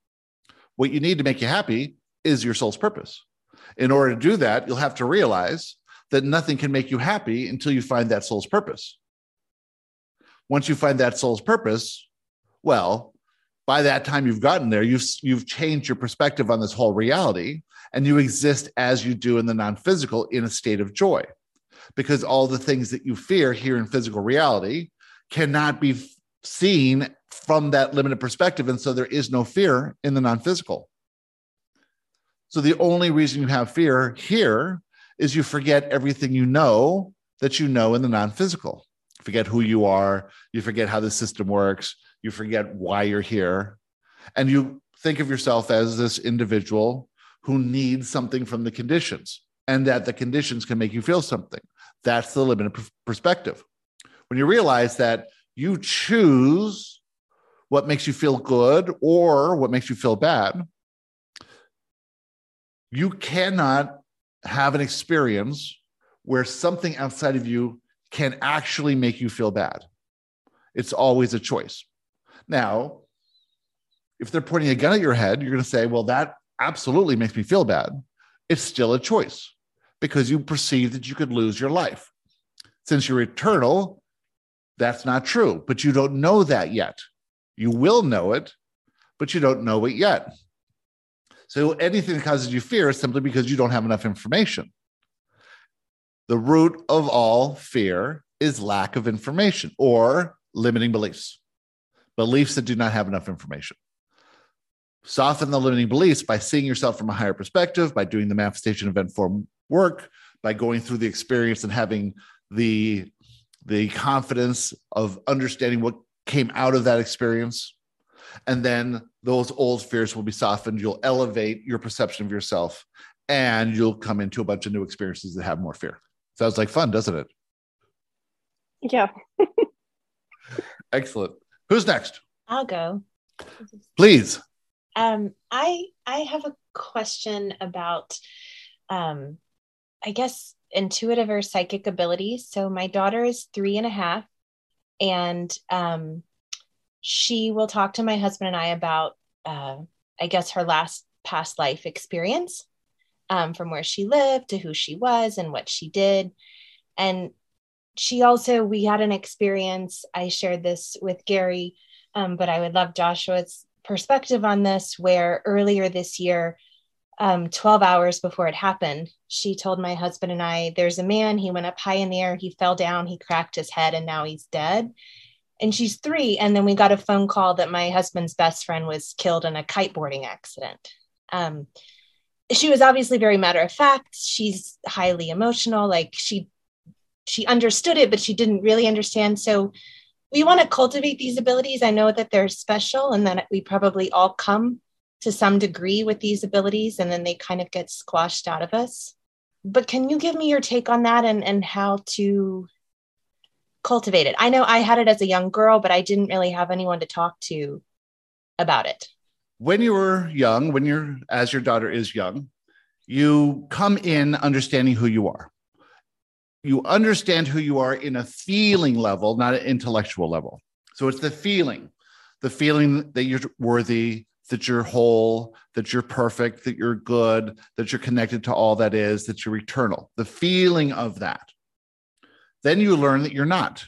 What you need to make you happy is your soul's purpose. In order to do that, you'll have to realize that nothing can make you happy until you find that soul's purpose. Once you find that soul's purpose, well, by that time you've gotten there, you've changed your perspective on this whole reality, and you exist as you do in the non-physical in a state of joy. Because all the things that you fear here in physical reality cannot be seen from that limited perspective, and so there is no fear in the non-physical. So the only reason you have fear here is you forget everything you know that you know in the non-physical. You forget who you are, you forget how the system works, you forget why you're here, and you think of yourself as this individual who needs something from the conditions, and that the conditions can make you feel something. That's the limited perspective. When you realize that you choose what makes you feel good or what makes you feel bad, you cannot have an experience where something outside of you can actually make you feel bad. It's always a choice. Now, if they're pointing a gun at your head, you're going to say, well, that absolutely makes me feel bad. It's still a choice because you perceive that you could lose your life. Since you're eternal, that's not true, but you don't know that yet. You will know it, but you don't know it yet. So anything that causes you fear is simply because you don't have enough information. The root of all fear is lack of information or limiting beliefs, beliefs that do not have enough information. Soften the limiting beliefs by seeing yourself from a higher perspective, by doing the manifestation event form work, by going through the experience and having the confidence of understanding what came out of that experience. And then those old fears will be softened. You'll elevate your perception of yourself, and you'll come into a bunch of new experiences that have more fear. Sounds like fun, doesn't it? Yeah. Excellent. Who's next? I'll go. Please. I have a question about, I guess, intuitive or psychic abilities. So my daughter is 3.5, and she will talk to my husband and I about, I guess, her last past life experience. from where she lived to who she was and what she did. And we had an experience, I shared this with Gary, but I would love Joshua's perspective on this, where earlier this year, 12 hours before it happened, she told my husband and I, there's a man, he went up high in the air, he fell down, he cracked his head, and now he's dead. And she's 3. And then we got a phone call that my husband's best friend was killed in a kiteboarding accident. She was obviously very matter of fact. She's highly emotional. Like she understood it, but she didn't really understand. So we want to cultivate these abilities. I know that they're special and that we probably all come to some degree with these abilities, and then they kind of get squashed out of us. But can you give me your take on that and how to cultivate it? I know I had it as a young girl, but I didn't really have anyone to talk to about it. When you were young, as your daughter is young, you come in understanding who you are. You understand who you are in a feeling level, not an intellectual level. So it's the feeling that you're worthy, that you're whole, that you're perfect, that you're good, that you're connected to all that is, that you're eternal. The feeling of that. Then you learn that you're not.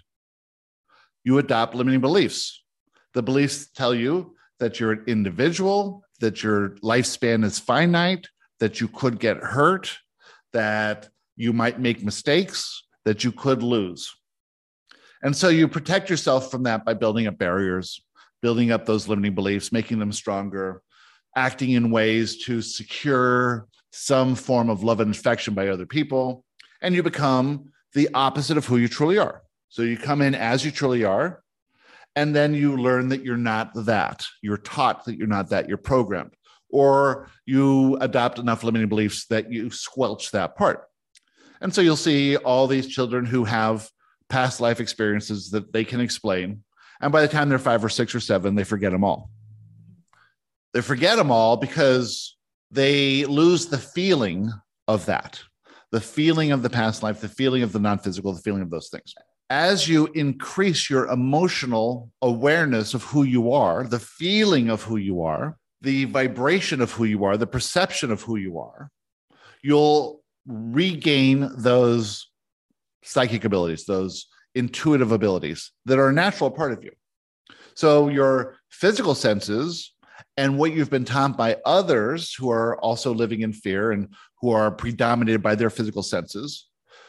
You adopt limiting beliefs. The beliefs tell you that you're an individual, that your lifespan is finite, that you could get hurt, that you might make mistakes, that you could lose. And so you protect yourself from that by building up barriers, building up those limiting beliefs, making them stronger, acting in ways to secure some form of love and affection by other people, and you become the opposite of who you truly are. So you come in as you truly are, and then you learn that you're not that. You're taught that you're not that. You're programmed. Or you adopt enough limiting beliefs that you squelch that part. And so you'll see all these children who have past life experiences that they can explain. And by the time they're 5 or 6 or 7, they forget them all. They forget them all because they lose the feeling of that. The feeling of the past life, the feeling of the non-physical, the feeling of those things. As you increase your emotional awareness of who you are, the feeling of who you are, the vibration of who you are, the perception of who you are, you'll regain those psychic abilities, those intuitive abilities that are a natural part of you. So your physical senses and what you've been taught by others who are also living in fear and who are predominated by their physical senses,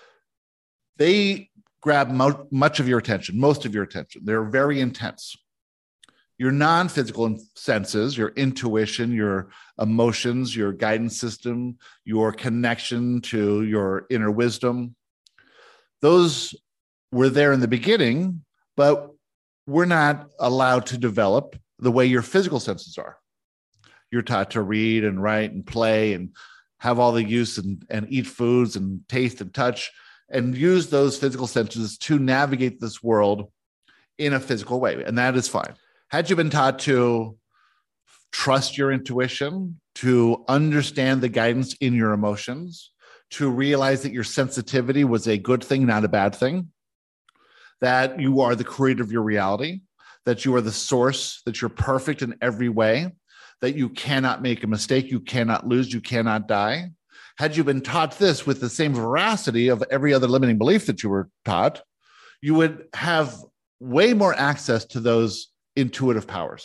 they grab much of your attention, most of your attention. They're very intense. Your non-physical senses, your intuition, your emotions, your guidance system, your connection to your inner wisdom, those were there in the beginning, but we're not allowed to develop the way your physical senses are. You're taught to read and write and play and have all the use and eat foods and taste and touch and use those physical senses to navigate this world in a physical way. And that is fine. Had you been taught to trust your intuition, to understand the guidance in your emotions, to realize that your sensitivity was a good thing, not a bad thing, that you are the creator of your reality, that you are the source, that you're perfect in every way, that you cannot make a mistake, you cannot lose, you cannot die. Had you been taught this with the same veracity of every other limiting belief that you were taught, you would have way more access to those intuitive powers.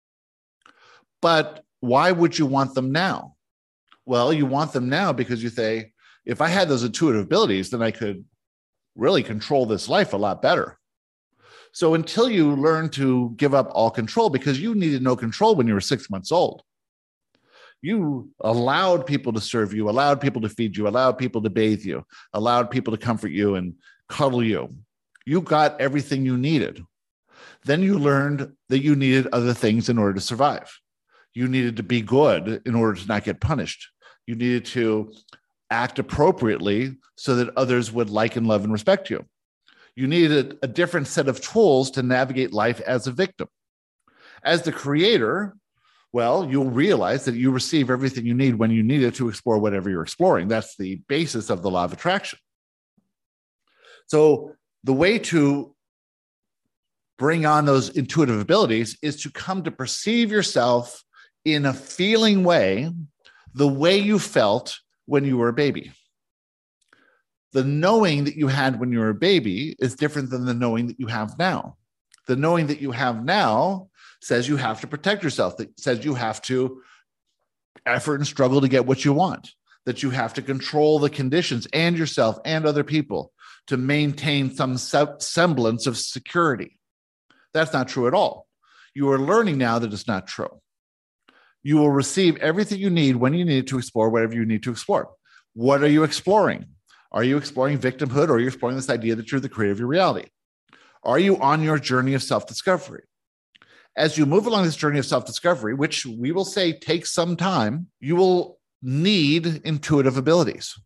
But why would you want them now? Well, you want them now because you say, if I had those intuitive abilities, then I could really control this life a lot better. So until you learn to give up all control, because you needed no control when you were 6 months old, you allowed people to serve you, allowed people to feed you, allowed people to bathe you, allowed people to comfort you and cuddle you. You got everything you needed. Then you learned that you needed other things in order to survive. You needed to be good in order to not get punished. You needed to act appropriately so that others would like and love and respect you. You needed a different set of tools to navigate life as a victim. As the creator, well, you'll realize that you receive everything you need when you need it to explore whatever you're exploring. That's the basis of the law of attraction. So the way to bring on those intuitive abilities is to come to perceive yourself in a feeling way, the way you felt when you were a baby. The knowing that you had when you were a baby is different than the knowing that you have now. The knowing that you have now says you have to protect yourself, that says you have to effort and struggle to get what you want, that you have to control the conditions and yourself and other people to maintain some semblance of security. That's not true at all. You are learning now that it's not true. You will receive everything you need when you need to explore whatever you need to explore. What are you exploring? Are you exploring victimhood, or are you exploring this idea that you're the creator of your reality? Are you on your journey of self-discovery? As you move along this journey of self-discovery, which we will say takes some time, you will need intuitive abilities.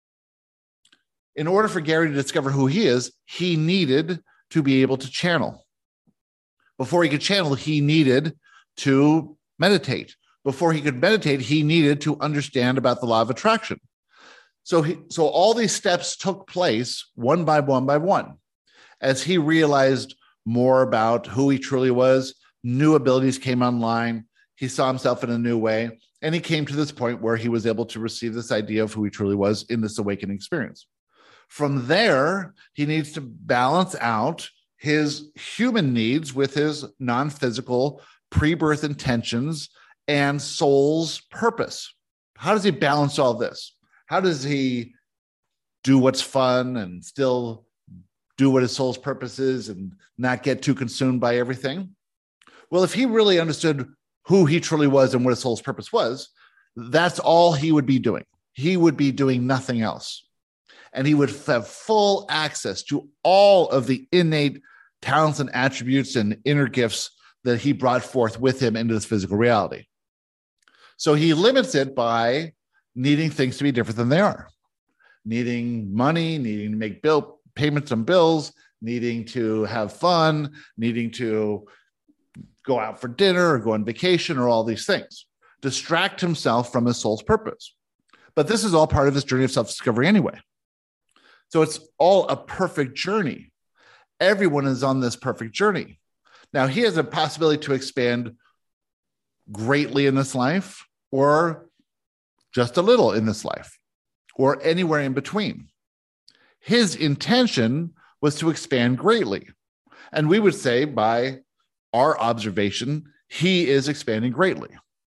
In order for Gary to discover who he is, he needed to be able to channel. Before he could channel, he needed to meditate. Before he could meditate, he needed to understand about the law of attraction. So all these steps took place one by one by one. As he realized more about who he truly was, new abilities came online. He saw himself in a new way. And he came to this point where he was able to receive this idea of who he truly was in this awakening experience. From there, he needs to balance out his human needs with his non-physical pre-birth intentions and soul's purpose. How does he balance all this? How does he do what's fun and still do what his soul's purpose is and not get too consumed by everything? Well, if he really understood who he truly was and what his soul's purpose was, that's all he would be doing. He would be doing nothing else. And he would have full access to all of the innate talents and attributes and inner gifts that he brought forth with him into this physical reality. So he limits it by needing things to be different than they are, needing money, needing to make payments on bills, needing to have fun, needing to go out for dinner or go on vacation or all these things, distract himself from his soul's purpose. But this is all part of his journey of self-discovery anyway. So it's all a perfect journey. Everyone is on this perfect journey. Now, he has a possibility to expand greatly in this life, or just a little in this life, or anywhere in between. His intention was to expand greatly. And we would say, by our observation, he is expanding greatly.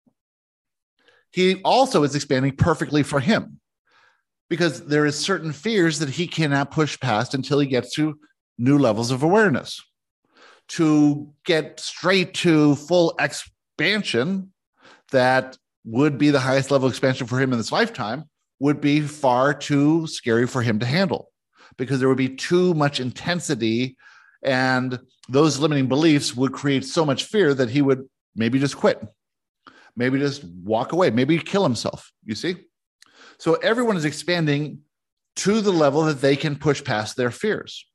He also is expanding perfectly for him, because there is certain fears that he cannot push past until he gets to new levels of awareness. To get straight to full expansion, that would be the highest level of expansion for him in this lifetime, would be far too scary for him to handle, because there would be too much intensity, and those limiting beliefs would create so much fear that he would maybe just quit, maybe just walk away, maybe kill himself, you see? So everyone is expanding to the level that they can push past their fears.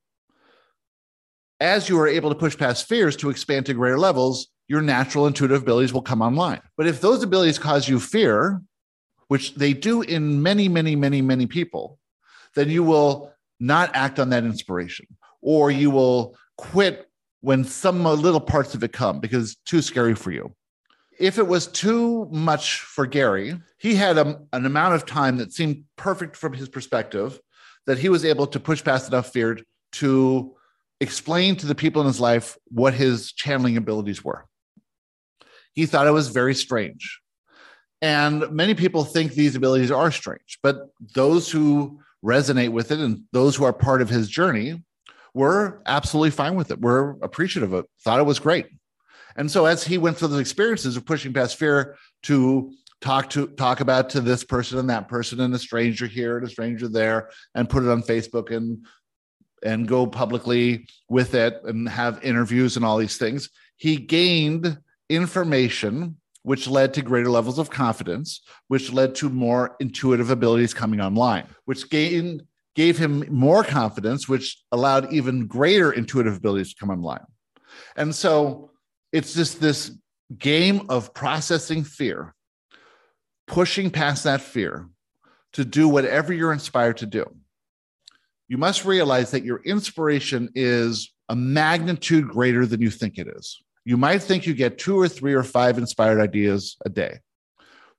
As you are able to push past fears to expand to greater levels, your natural intuitive abilities will come online. But if those abilities cause you fear, which they do in many, many, many, many people, then you will not act on that inspiration, or you will quit when some little parts of it come because it's too scary for you. If it was too much for Gary, he had an amount of time that seemed perfect from his perspective, that he was able to push past enough fear to explain to the people in his life what his channeling abilities were. He thought it was very strange. And many people think these abilities are strange, but those who resonate with it and those who are part of his journey were absolutely fine with it, were appreciative of it, thought it was great. And so as he went through those experiences of pushing past fear to talk about to this person and that person and a stranger here and a stranger there, and put it on Facebook and go publicly with it and have interviews and all these things, he gained information which led to greater levels of confidence, which led to more intuitive abilities coming online, which gave him more confidence, which allowed even greater intuitive abilities to come online. And so it's just this game of processing fear, pushing past that fear to do whatever you're inspired to do. You must realize that your inspiration is a magnitude greater than you think it is. You might think you get 2 or 3 or 5 inspired ideas a day.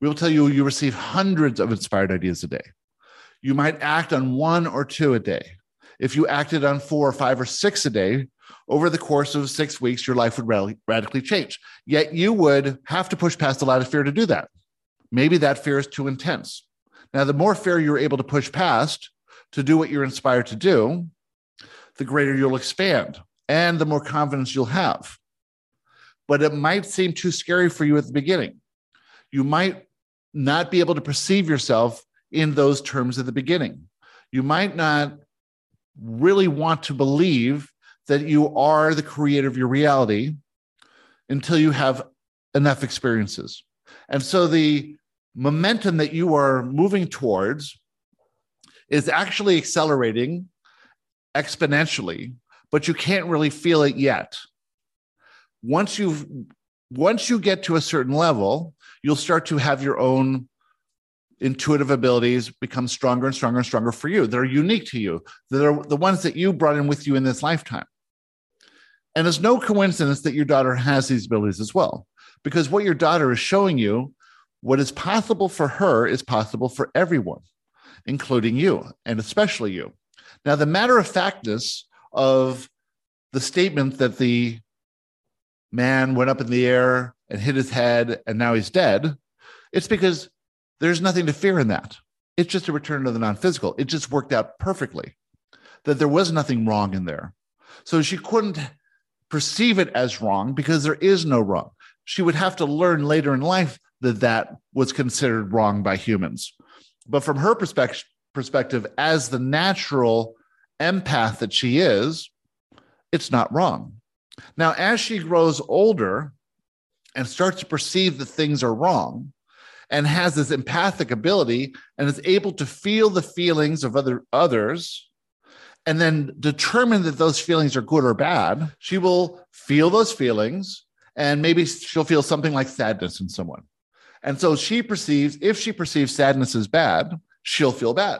We will tell you you receive hundreds of inspired ideas a day. You might act on 1 or 2 a day. If you acted on 4 or 5 or 6 a day, over the course of 6 weeks, your life would radically change. Yet you would have to push past a lot of fear to do that. Maybe that fear is too intense. Now, the more fear you're able to push past to do what you're inspired to do, the greater you'll expand and the more confidence you'll have. But it might seem too scary for you at the beginning. You might not be able to perceive yourself in those terms at the beginning. You might not really want to believe that you are the creator of your reality until you have enough experiences. And so the momentum that you are moving towards is actually accelerating exponentially, but you can't really feel it yet. Once you get to a certain level, you'll start to have your own intuitive abilities become stronger and stronger and stronger for you. They're unique to you. They're the ones that you brought in with you in this lifetime. And it's no coincidence that your daughter has these abilities as well, because what your daughter is showing you, what is possible for her is possible for everyone, including you, and especially you. Now, the matter-of-factness of the statement that the man went up in the air and hit his head and now he's dead, it's because there's nothing to fear in that. It's just a return to the non-physical. It just worked out perfectly, that there was nothing wrong in there. So she couldn't perceive it as wrong because there is no wrong. She would have to learn later in life that that was considered wrong by humans. But from her perspective, as the natural empath that she is, it's not wrong. Now, as she grows older and starts to perceive that things are wrong and has this empathic ability and is able to feel the feelings of others and then determine that those feelings are good or bad, she will feel those feelings and maybe she'll feel something like sadness in someone. And so if she perceives sadness as bad, she'll feel bad.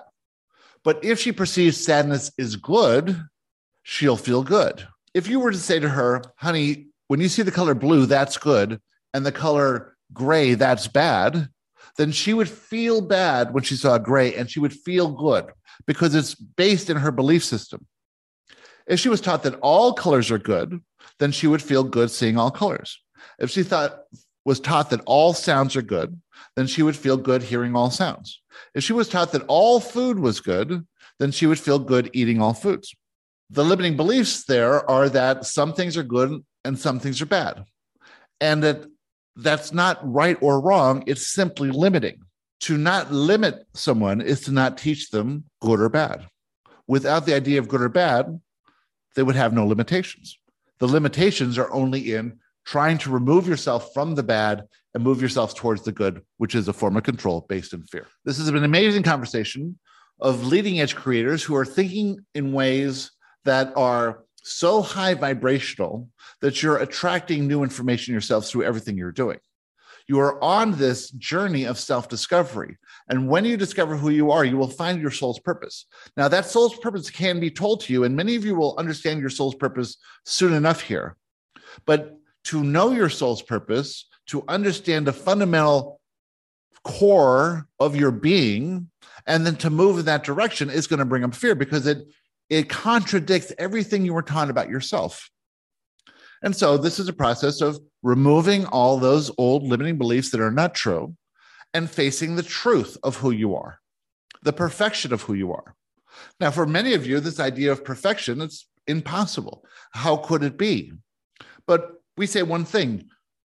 But if she perceives sadness is good, she'll feel good. If you were to say to her, honey, when you see the color blue, that's good, and the color gray, that's bad, then she would feel bad when she saw gray, and she would feel good because it's based in her belief system. If she was taught that all colors are good, then she would feel good seeing all colors. If she was taught that all sounds are good, then she would feel good hearing all sounds. If she was taught that all food was good, then she would feel good eating all foods. The limiting beliefs there are that some things are good and some things are bad. And that's not right or wrong. It's simply limiting. To not limit someone is to not teach them good or bad. Without the idea of good or bad, they would have no limitations. The limitations are only in trying to remove yourself from the bad and move yourself towards the good, which is a form of control based in fear. This has been an amazing conversation of leading edge creators who are thinking in ways that are so high vibrational that you're attracting new information yourself through everything you're doing. You are on this journey of self-discovery. And when you discover who you are, you will find your soul's purpose. Now, that soul's purpose can be told to you, and many of you will understand your soul's purpose soon enough here. But to know your soul's purpose, to understand the fundamental core of your being, and then to move in that direction is going to bring up fear because it contradicts everything you were taught about yourself. And so this is a process of removing all those old limiting beliefs that are not true and facing the truth of who you are, the perfection of who you are. Now, for many of you, this idea of perfection, it's impossible. How could it be? But we say one thing.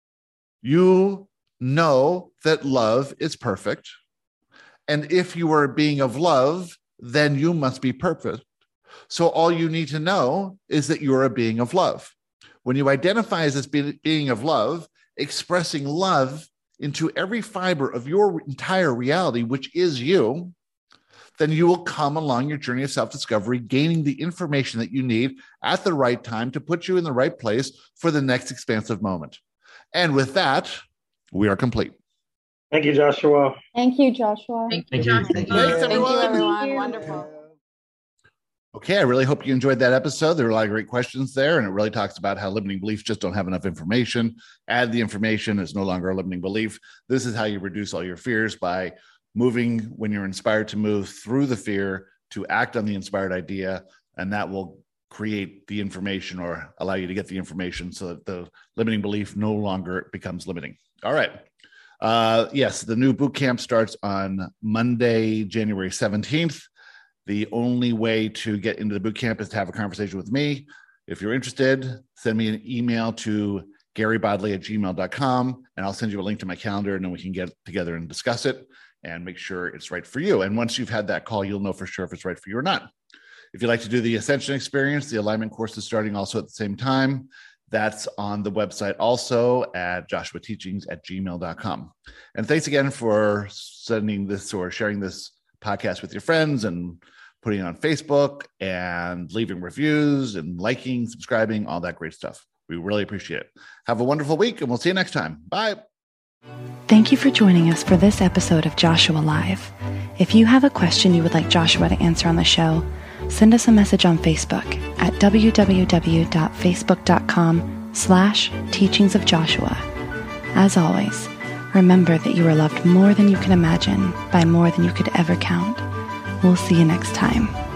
You know that love is perfect. And if you are a being of love, then you must be perfect. So all you need to know is that you're a being of love. When you identify as this being of love, expressing love into every fiber of your entire reality, which is you, then you will come along your journey of self-discovery, gaining the information that you need at the right time to put you in the right place for the next expansive moment. And with that, we are complete. Thank you, Joshua. Thank you, Joshua. Thank you, Joshua. Thanks, everyone. Thank you, everyone. Wonderful. Okay, I really hope you enjoyed that episode. There were a lot of great questions there, and it really talks about how limiting beliefs just don't have enough information. Add the information, it's no longer a limiting belief. This is how you reduce all your fears, by moving when you're inspired to move through the fear to act on the inspired idea, and that will create the information or allow you to get the information so that the limiting belief no longer becomes limiting. All right. Yes, the new boot camp starts on Monday, January 17th. The only way to get into the boot camp is to have a conversation with me. If you're interested, send me an email to garybodley@gmail.com, and I'll send you a link to my calendar, and then we can get together and discuss it and make sure it's right for you. And once you've had that call, you'll know for sure if it's right for you or not. If you'd like to do the Ascension Experience, the alignment course is starting also at the same time. That's on the website also at joshuateachings@gmail.com. And thanks again for sending this or sharing this podcast with your friends and putting it on Facebook and leaving reviews and liking, subscribing, all that great stuff. We really appreciate it. Have a wonderful week, and we'll see you next time. Bye. Thank you for joining us for this episode of Joshua Live. If you have a question you would like Joshua to answer on the show, send us a message on Facebook at www.facebook.com/teachingsofjoshua. As always, remember that you are loved more than you can imagine by more than you could ever count. We'll see you next time.